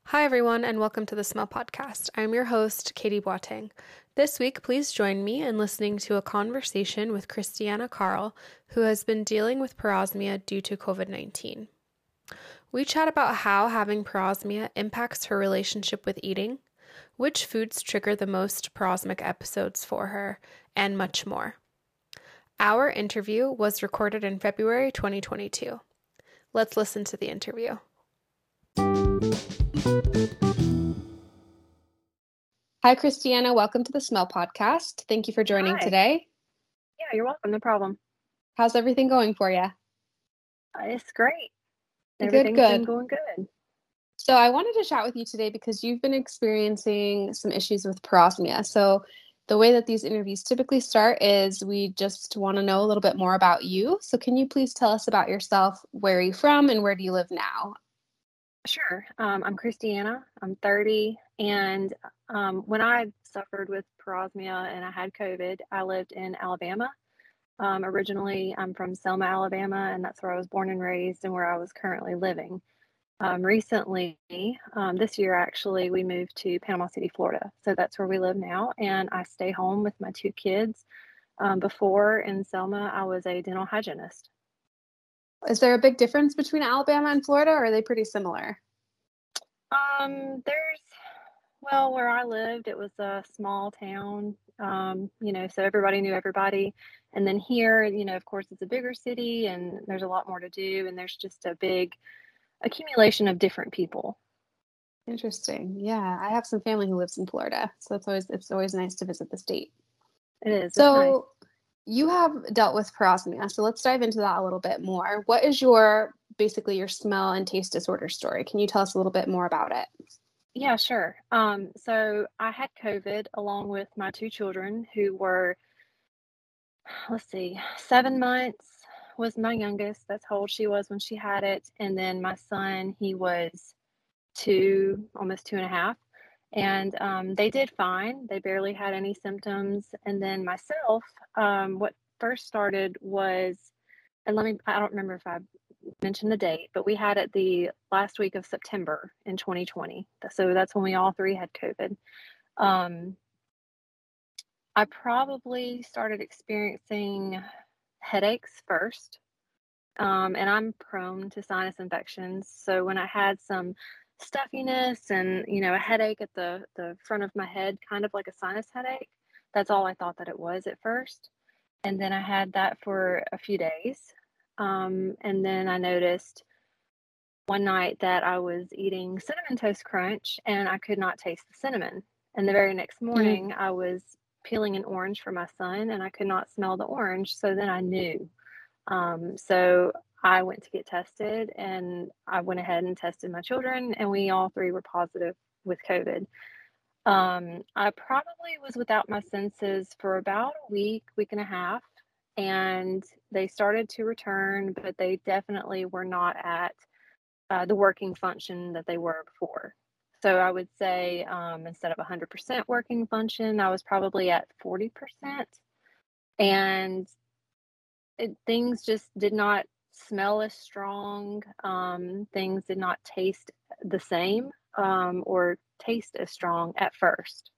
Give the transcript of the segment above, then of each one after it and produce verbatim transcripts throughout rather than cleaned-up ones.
Hi, everyone, and welcome to the Smell Podcast. I'm your host, Katie Boateng. This week, please join me in listening to a conversation with Christiana Carl, who has been dealing with parosmia due to COVID nineteen. We chat about how having parosmia impacts her relationship with eating, which foods trigger the most parosmic episodes for her, and much more. Our interview was recorded in February twenty twenty-two. Let's listen to the interview. Hi, Christiana. Welcome to the Smell Podcast. Thank you for joining Hi. today. Yeah, you're welcome. No problem. How's everything going for you? Uh, it's great. Good, Everything's good. been going good. So I wanted to chat with you today because you've been experiencing some issues with parosmia. So the way that these interviews typically start is we just want to know a little bit more about you. So can you please tell us about yourself? Where are you from and where do you live now? Sure. Um, I'm Christiana. I'm thirty. And um, when I suffered with parosmia and I had COVID, I lived in Alabama. Um, originally, I'm from Selma, Alabama, and that's where I was born and raised and where I was currently living. Um, recently, um, this year actually, we moved to Panama City, Florida. So that's where we live now. And I stay home with my two kids. Um, before in Selma, I was a dental hygienist. Is there a big difference between Alabama and Florida, or are they pretty similar? Um, there's, well, where I lived, it was a small town, um, you know, so everybody knew everybody. And then here, you know, of course, it's a bigger city and there's a lot more to do, and there's just a big accumulation of different people. Interesting. Yeah, I have some family who lives in Florida, so it's always it's always nice to visit the state. It is, it's nice. So you have dealt with parosmia, so let's dive into that a little bit more. What is your basically your smell and taste disorder story? Can you tell us a little bit more about it? Yeah, sure. Um, so I had COVID along with my two children who were, let's see, seven months was my youngest. That's how old she was when she had it. And then my son, he was two, almost two and a half. And um, they did fine. They barely had any symptoms. And then myself, um, what first started was, and let me, I don't remember if I mentioned the date, but we had it the last week of September in twenty twenty. So that's when we all three had COVID. Um, I probably started experiencing headaches first. Um, and I'm prone to sinus infections. So when I had some stuffiness and, you know, a headache at the, the front of my head, kind of like a sinus headache, that's all I thought that it was at first. And then I had that for a few days. Um, and then I noticed one night that I was eating Cinnamon Toast Crunch and I could not taste the cinnamon. And the very next Mm. morning, I was peeling an orange for my son and I could not smell the orange. So then I knew. Um, so I went to get tested and I went ahead and tested my children, and we all three were positive with COVID. Um, I probably was without my senses for about a week, week and a half, and they started to return, but they definitely were not at uh, the working function that they were before. So I would say um, instead of one hundred percent working function, I was probably at forty percent. And it, things just did not smell as strong. Um, things did not taste the same um, or taste as strong at first.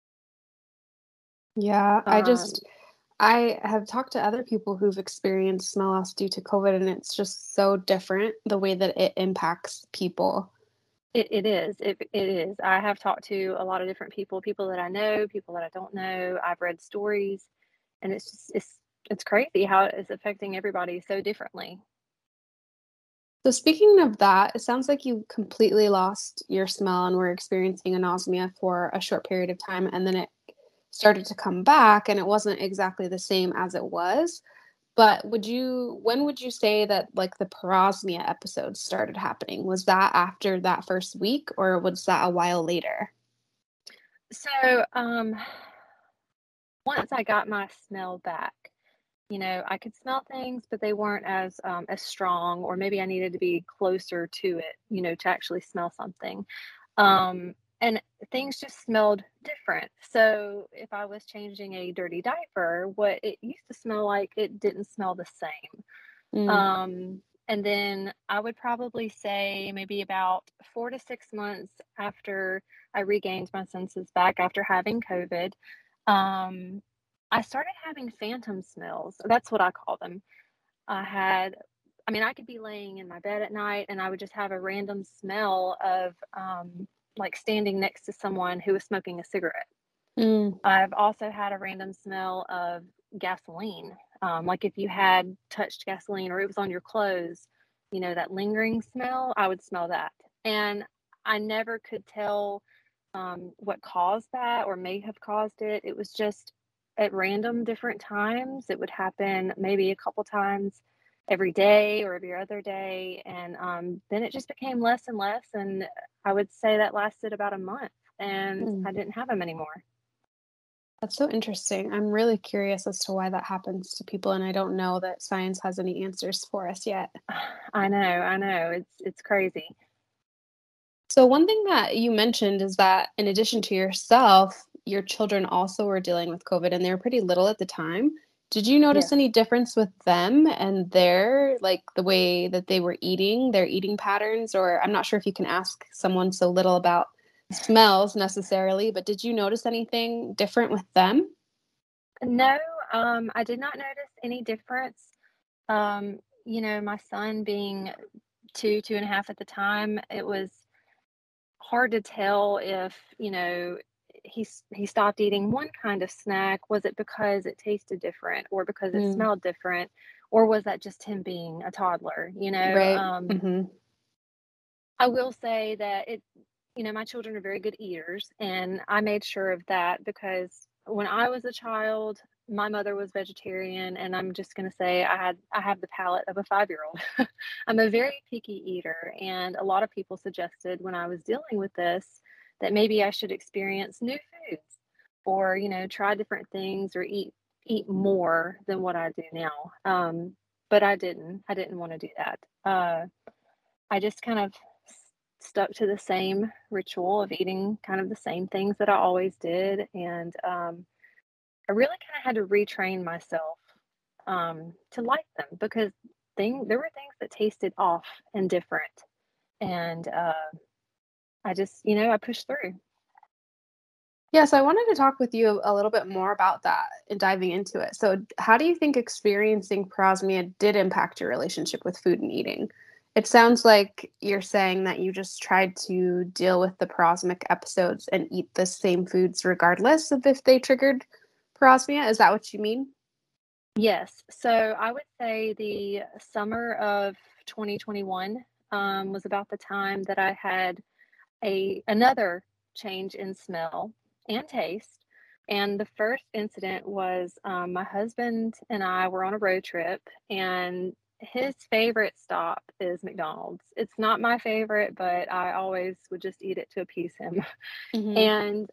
Yeah, I Um, just I have talked to other people who've experienced smell loss due to COVID, and it's just so different the way that it impacts people. it, it is. It, it is. I have talked to a lot of different people, people that I know, people that I don't know. I've read stories, and it's just it's it's crazy how it's affecting everybody so differently. So speaking of that, it sounds like you completely lost your smell and were experiencing anosmia for a short period of time, and then it started to come back, and it wasn't exactly the same as it was. But would you when would you say that, like, the parosmia episodes started happening? Was that after that first week, or was that a while later? So um, once I got my smell back, you know, I could smell things, but they weren't as um, as strong, or maybe I needed to be closer to it, you know, to actually smell something. Um, and things just smelled different. So if I was changing a dirty diaper, what it used to smell like, it didn't smell the same. Mm. Um, And then I would probably say maybe about four to six months after I regained my senses back after having COVID, um, I started having phantom smells. That's what I call them. I had I mean, I could be laying in my bed at night and I would just have a random smell of, um, like, standing next to someone who was smoking a cigarette. Mm. I've also had a random smell of gasoline. Um, like if you had touched gasoline or it was on your clothes, you know, that lingering smell, I would smell that. And I never could tell um, what caused that or may have caused it. It was just at random different times. It would happen maybe a couple times every day or every other day. And um, then it just became less and less. And I would say that lasted about a month and Mm. I didn't have them anymore. That's so interesting. I'm really curious as to why that happens to people, and I don't know that science has any answers for us yet. I know, I know. It's it's crazy. So, one thing that you mentioned is that in addition to yourself, your children also were dealing with COVID and they were pretty little at the time. Did you notice Yes. any difference with them and their, like the way that they were eating, their eating patterns? Or I'm not sure if you can ask someone so little about smells necessarily, but did you notice anything different with them? No, um, I did not notice any difference. Um, you know, my son being two, two and a half at the time, it was hard to tell if, you know, he s- he stopped eating one kind of snack. Was it because it tasted different or because it Mm, smelled different? Or was that just him being a toddler? You know, right. um, Hmm. I will say that it you know, my children are very good eaters, and I made sure of that because when I was a child, my mother was vegetarian, and I'm just gonna say I had I have the palate of a five-year-old. I'm a very picky eater, and a lot of people suggested when I was dealing with this that maybe I should experience new foods or, you know, try different things or eat eat more than what I do now. Um, but I didn't. I didn't wanna do that. Uh I just kind of s- stuck to the same ritual of eating kind of the same things that I always did. And um, I really kind of had to retrain myself um, to like them because thing, there were things that tasted off and different. And uh, I just, you know, I pushed through. Yeah, so I wanted to talk with you a little bit more about that and diving into it. So, how do you think experiencing parosmia did impact your relationship with food and eating? It sounds like you're saying that you just tried to deal with the parosmic episodes and eat the same foods regardless of if they triggered parosmia. Is that what you mean? Yes. So I would say the summer of twenty twenty-one um, was about the time that I had a another change in smell and taste. And the first incident was um, my husband and I were on a road trip, and his favorite stop is McDonald's. It's not my favorite, but I always would just eat it to appease him. Hmm. And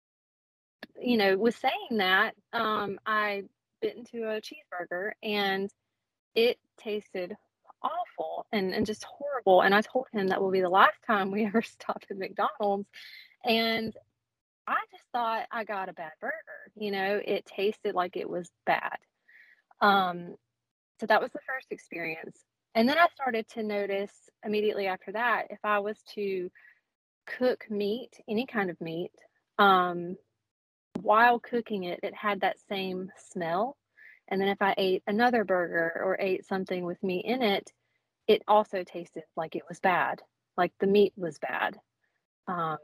you know, with saying that, um, I bit into a cheeseburger, and it tasted awful and, and just horrible. And I told him that will be the last time we ever stop at McDonald's. And I just thought I got a bad burger. You know, it tasted like it was bad. Um, so that was the first experience. And then I started to notice immediately after that if I was to cook meat, any kind of meat, um, while cooking it, it had that same smell. And then if I ate another burger or ate something with meat in it, it also tasted like it was bad, like the meat was bad. Um,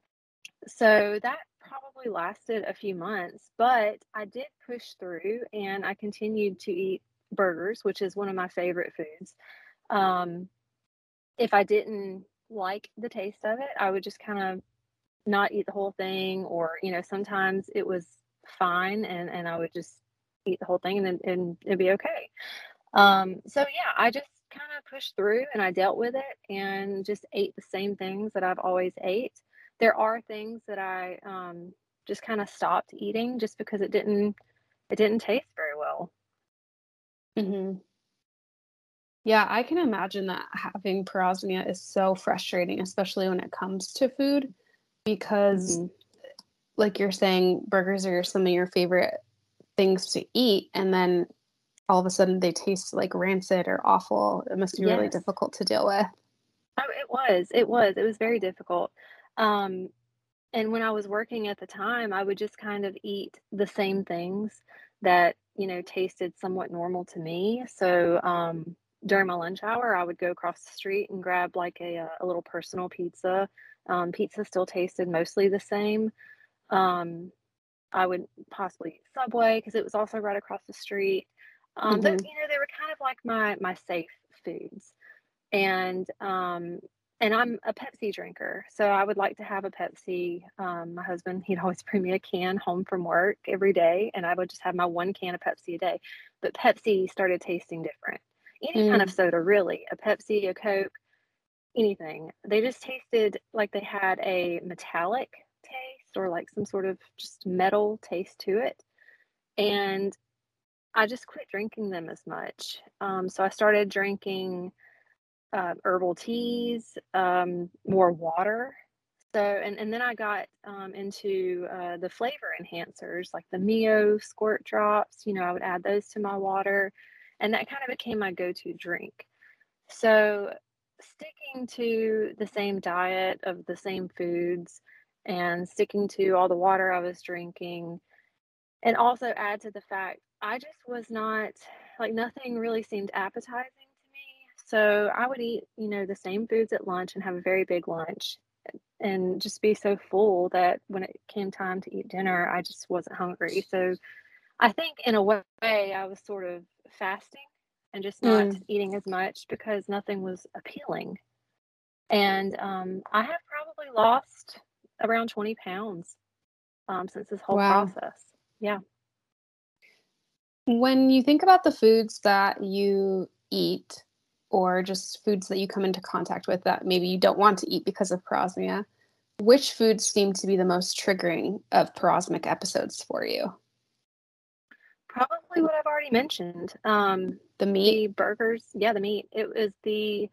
So that probably lasted a few months, but I did push through and I continued to eat burgers, which is one of my favorite foods. Um, if I didn't like the taste of it, I would just kind of not eat the whole thing, or you know, sometimes it was fine and and I would just eat the whole thing and then and it'd be okay. Um, so yeah, I just kind of pushed through and I dealt with it and just ate the same things that I've always ate. There are things that I um, just kind of stopped eating just because it didn't it didn't taste very well. Hmm. Yeah, I can imagine that having parosmia is so frustrating, especially when it comes to food, because, Hmm. like you're saying, burgers are some of your favorite things to eat, and then all of a sudden they taste like rancid or awful. It must be really Yes. difficult to deal with. Oh, it was, it was, it was very difficult. Um, and when I was working at the time, I would just kind of eat the same things that, you know, tasted somewhat normal to me. So, um, during my lunch hour, I would go across the street and grab like a, uh, a little personal pizza. Um, pizza still tasted mostly the same. Um, I would possibly eat Subway because it was also right across the street. Um, but Mhm. you know, they were kind of like my my safe foods. And, um, and I'm a Pepsi drinker, so I would like to have a Pepsi. Um, my husband, he'd always bring me a can home from work every day, and I would just have my one can of Pepsi a day. But Pepsi started tasting different. Any kind of Mm. soda, really, a Pepsi, a Coke, anything. They just tasted like they had a metallic taste or like some sort of just metal taste to it. And I just quit drinking them as much. Um, so I started drinking uh, herbal teas, um, more water. So, and, and then I got um, into uh, the flavor enhancers like the Mio squirt drops. You know, I would add those to my water, and that kind of became my go to drink. So, sticking to the same diet of the same foods and sticking to all the water I was drinking, and also add to the fact I just was not like nothing really seemed appetizing to me. So I would eat, you know, the same foods at lunch and have a very big lunch and just be so full that when it came time to eat dinner, I just wasn't hungry. So I think in a way I was sort of fasting and just not Mm. eating as much because nothing was appealing. And um, I have probably lost around twenty pounds um, since this whole Wow. process. Yeah. When you think about the foods that you eat or just foods that you come into contact with that maybe you don't want to eat because of parosmia, which foods seem to be the most triggering of parosmic episodes for you? Probably what I've already mentioned. Um, The meat? the burgers, yeah, the meat. It was the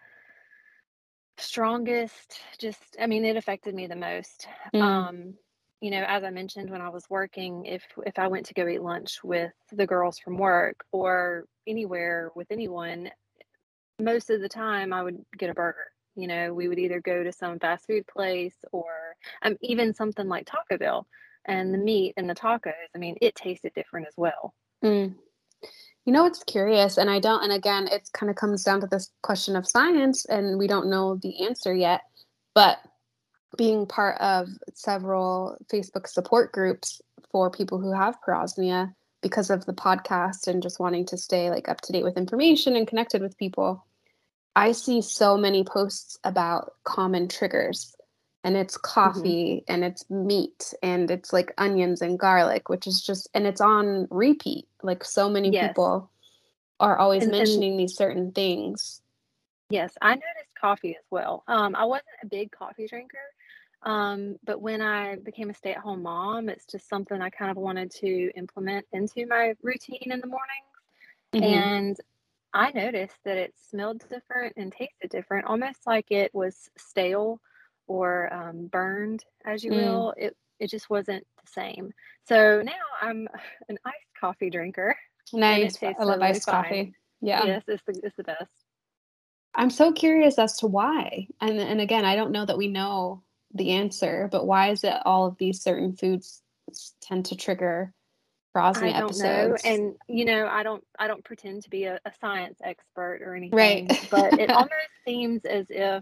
strongest, just I mean, it affected me the most. Mm. Um, you know, as I mentioned when I was working, if if I went to go eat lunch with the girls from work or anywhere with anyone, most of the time I would get a burger. You know, we would either go to some fast food place or um, even something like Taco Bell. And the meat and the tacos, I mean, it tasted different as well. Mm. You know, it's curious, and I don't and again, it kind of comes down to this question of science, and we don't know the answer yet. But being part of several Facebook support groups for people who have parosmia because of the podcast and just wanting to stay like up to date with information and connected with people, I see so many posts about common triggers. And it's Hmm. coffee and it's meat and it's like onions and garlic, which is just, and it's on repeat. Like so many Yes. people are always And and mentioning these certain things. yes, I noticed coffee as well. Um, I wasn't a big coffee drinker, um, but when I became a stay-at-home mom, it's just something I kind of wanted to implement into my routine in the mornings. Hmm. And I noticed that it smelled different and tasted different, almost like it was stale or um, burned, as you Mm. will. It it just wasn't the same. So now I'm an iced coffee drinker, and it Nice. I tastes love totally iced fine. coffee. Yeah. Yes, it's the it's the best. I'm so curious as to why. And and again, I don't know that we know the answer, but why is it all of these certain foods s- tend to trigger I parosmia don't know, episodes? and, you know, I don't I don't pretend to be a a science expert or Right. anything, but it almost seems as if,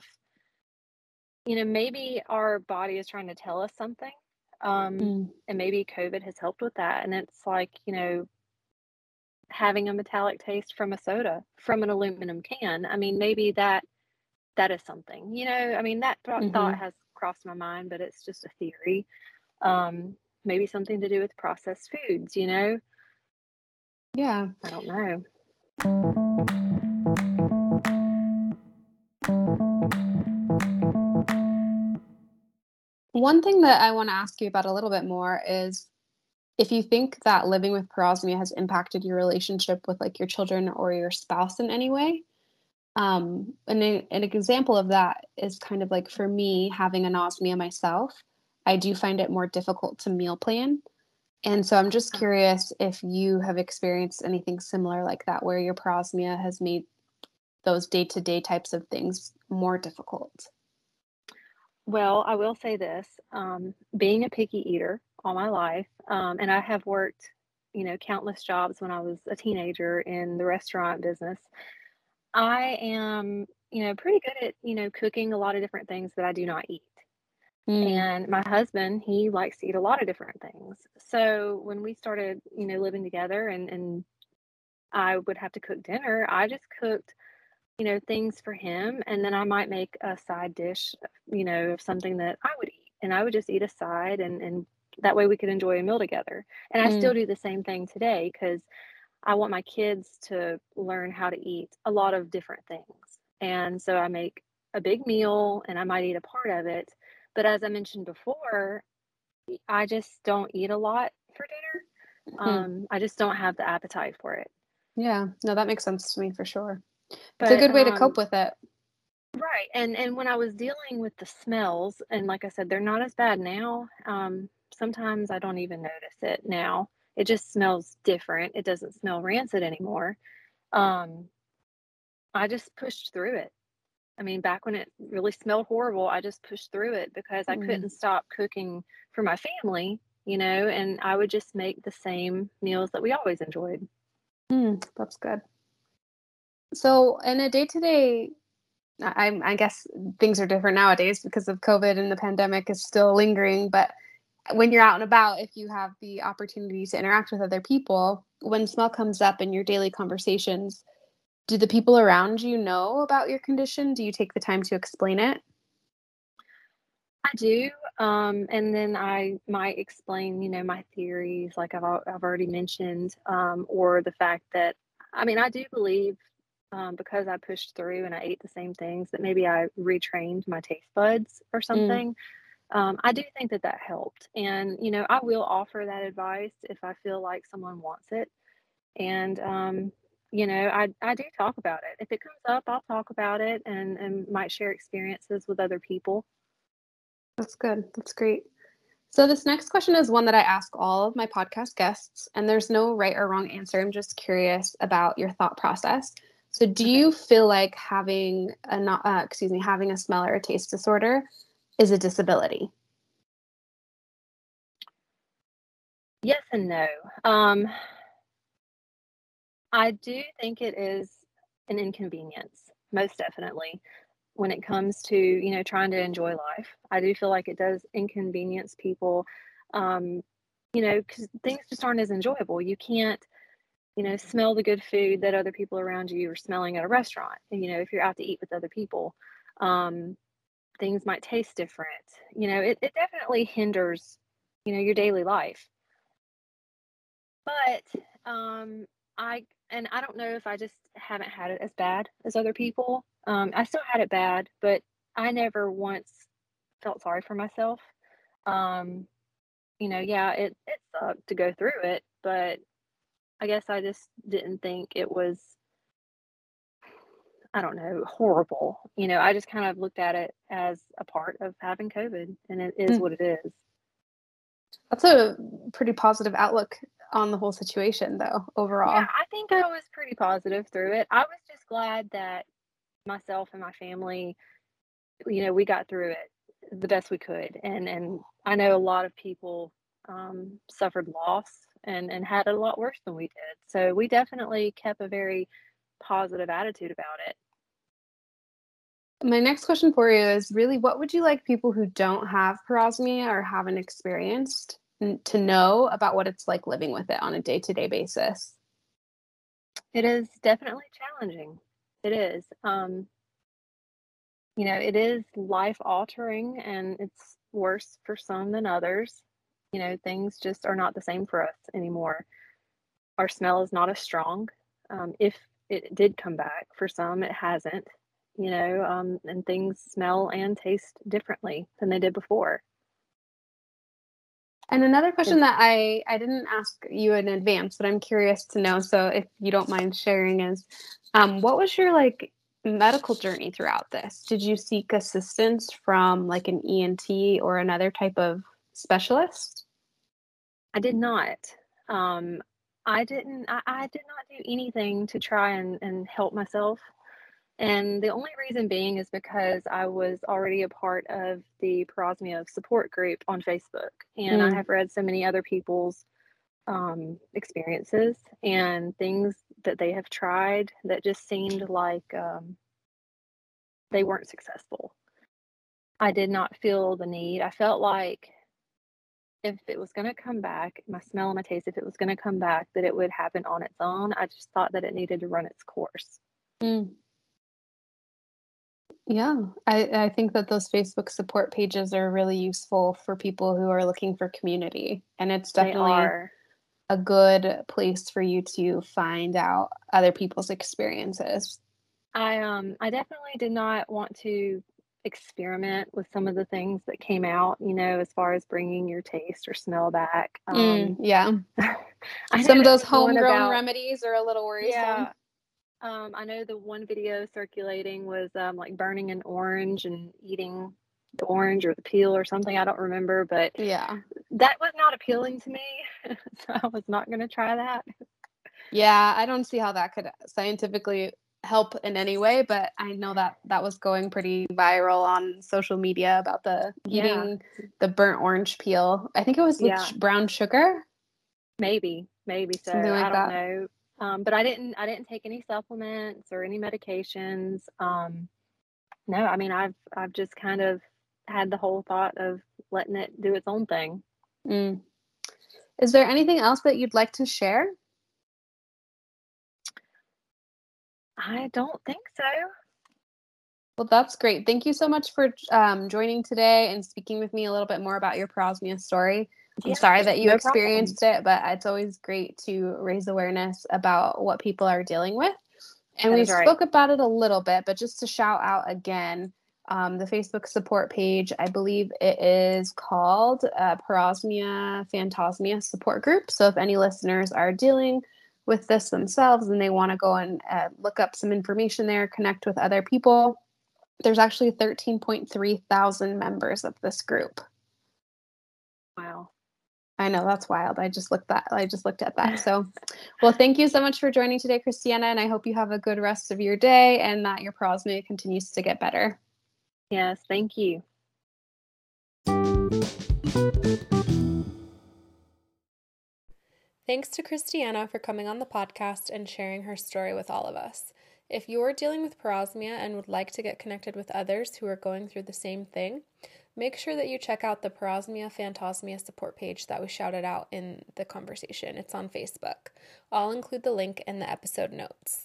you know, maybe our body is trying to tell us something, um, Mm, and maybe COVID has helped with that, and it's like, you know, having a metallic taste from a soda, from an aluminum can. I mean, maybe that that is something, you know? I mean, that thought thought mhm. has crossed my mind, but it's just a theory. Um, maybe something to do with processed foods, you know? Yeah. I don't know. One thing that I want to ask you about a little bit more is if you think that living with parosmia has impacted your relationship with like your children or your spouse in any way. Um, and a- an example of that is kind of like for me having anosmia myself, I do find it more difficult to meal plan. And so I'm just Uh, curious if you have experienced anything similar like that, where your parosmia has made those day-to-day types of things more difficult. well, I will say this, um, being a picky eater all my life, um, and I have worked, you know, countless jobs when I was a teenager in the restaurant business. I am, you know, pretty good at, you know, cooking a lot of different things that I do not eat. Mm, And my husband, he likes to eat a lot of different things. So when we started, you know, living together and and I would have to cook dinner, I just cooked, you know, things for him, and then I might make a side dish, you know, of something that I would eat, and I would just eat a side, and and that way we could enjoy a meal together. And I mm, still do the same thing today because I want my kids to learn how to eat a lot of different things. And so I make a big meal and I might eat a part of it. But as I mentioned before, I just don't eat a lot for dinner. mm. Um, I just don't have the appetite for it. Yeah, no, that makes sense to me for sure. It's a But good way to um, cope with it. right, and and when I was dealing with the smells, and like I said, they're not as bad now. Um, sometimes I don't even notice it now. It just smells different. It doesn't smell rancid anymore. Um, I just pushed through it. I mean, back when it really smelled horrible, I just pushed through it because I Mm, couldn't stop cooking for my family, you know, and I would just make the same meals that we always enjoyed. mm, that's good. So in a day-to-day, I, I I guess things are different nowadays because of COVID and the pandemic is still lingering. But when you're out and about, if you have the opportunity to interact with other people, when smell comes up in your daily conversations, do the people around you know about your condition? Do you take the time to explain it? I do, um, and then I might explain, you know, my theories, like I've al- I've already mentioned, um, or the fact that, I mean, I do believe, um, because I pushed through and I ate the same things, that maybe I retrained my taste buds or Mm, something. Um, I do think that that helped, and you know, I will offer that advice if I feel like someone wants it, and um, you know, I I do talk about it. If it comes up, I'll talk about it and and might share experiences with other people. that's good. That's great. So this next question is one that I ask all of my podcast guests, and there's no right or wrong answer. I'm just curious about your thought process. So, do Okay. you feel like having a not, uh, excuse me, having a smell or a taste disorder is a disability? Yes and no. Um, I do think it is an inconvenience, most definitely, when it comes to, you know, trying to enjoy life. I do feel like it does inconvenience people, um, you know, because things just aren't as enjoyable. You can't, you know, smell the good food that other people around you are smelling at a restaurant. And, you know, if you're out to eat with other people, um, things might taste different. You know, it, it definitely hinders, you know, your daily life. But, um, I and I don't know if I just haven't had it as bad as other people. Um, I still had it bad, but I never once felt sorry for myself. Um, you know, yeah, it it sucked to go through it, but I guess I just didn't think it was, I don't know, horrible. You know, I just kind of looked at it as a part of having COVID, and it is Mm, what it is. that's a pretty positive outlook on the whole situation, though, Yeah, overall. I think I was pretty positive through it. I was just glad that myself and my family, you know, we got through it the best we could. And and I know a lot of people um, suffered loss and and had it a lot worse than we did. So we definitely kept a very positive attitude about it. My next question for you is really what would you like people who don't have parosmia or haven't experienced n- to know about what it's like living with it on a day to day basis? It is definitely challenging. It is. Um, you know, it is life altering and it's worse for some than others. You know, things just are not the same for us anymore. Our smell is not as strong. Um, if it did come back, for some, it hasn't, you know, um, and things smell and taste differently than they did before. And another question It's, that I I didn't ask you in advance, but I'm curious to know. So if you don't mind sharing, is um, what was your like medical journey throughout this? Did you seek assistance from like an E N T or another type of specialist? I did not. Um, I didn't I I did not do anything to try and and help myself, and the only reason being is because I was already a part of the parosmia support group on Facebook, and I Mm. have read so many other people's, um, experiences and things that they have tried that just seemed like, um they weren't successful. I did not feel the need. I felt like if it was gonna come back, my smell and my taste, if it was gonna come back, that it would happen on its own. I just thought that it needed to run its course. Mm. Yeah, I, I think that those Facebook support pages are really useful for people who are looking for community. And it's They definitely are. a good place for you to find out other people's experiences. I um I definitely did not want to experiment with some of the things that came out, you know, as far as bringing your taste or smell back. Mm, Um, yeah. I know Some of there those was one homegrown about, remedies are a little worrisome. yeah, um, I know the one video circulating was um, like burning an orange and eating the orange or the peel or something. I don't remember, but Yeah. that was not appealing to me. So I was not going to try that. Yeah, I don't see how that could scientifically help in any way, but I know that that was going pretty viral on social media about the Yeah, eating the burnt orange peel. I think it was with yeah, sh- brown sugar, maybe, maybe so. something I like don't that. know. Um, but I didn't, I didn't take any supplements or any medications. Um, no, I mean, I've, I've just kind of had the whole thought of letting it do its own thing. Mm. Is there anything else that you'd like to share? I don't think so. Well, that's great. Thank you so much for um, joining today and speaking with me a little bit more about your parosmia story. I'm Yeah, sorry that you no problem. experienced it, but it's always great to raise awareness about what people are dealing with. And That we is right. spoke about it a little bit, but just to shout out again, um, the Facebook support page, I believe it is called uh, Parosmia Phantosmia Support Group. So if any listeners are dealing with this themselves and they want to go and uh, look up some information there, connect with other people, there's actually thirteen point three thousand members of this group. Wow. I know, that's wild. I just looked that I just looked at that. So, well, thank you so much for joining today, Christiana, and I hope you have a good rest of your day and that your parosmia continues to get better. Yes, thank you. Thanks to Christiana for coming on the podcast and sharing her story with all of us. If you're dealing with parosmia and would like to get connected with others who are going through the same thing, make sure that you check out the Parosmia Phantosmia support page that we shouted out in the conversation. It's on Facebook. I'll include the link in the episode notes.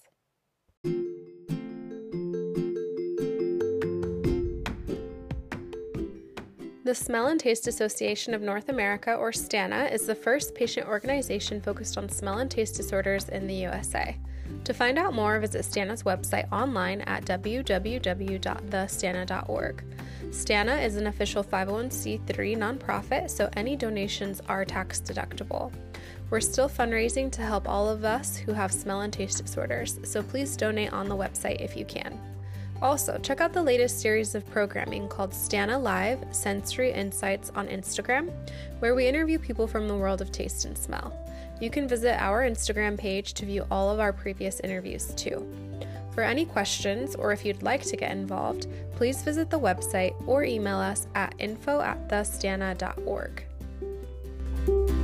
The Smell and Taste Association of North America, or STANA, is the first patient organization focused on smell and taste disorders in the U S A. To find out more, visit STANA's website online at w w w dot the stana dot org. STANA is an official five oh one c three nonprofit, so any donations are tax deductible. We're still fundraising to help all of us who have smell and taste disorders, so please donate on the website if you can. Also, check out the latest series of programming called STANA Live Sensory Insights on Instagram, where we interview people from the world of taste and smell. You can visit our Instagram page to view all of our previous interviews too. For any questions, or if you'd like to get involved, please visit the website or email us at info at the stana dot org.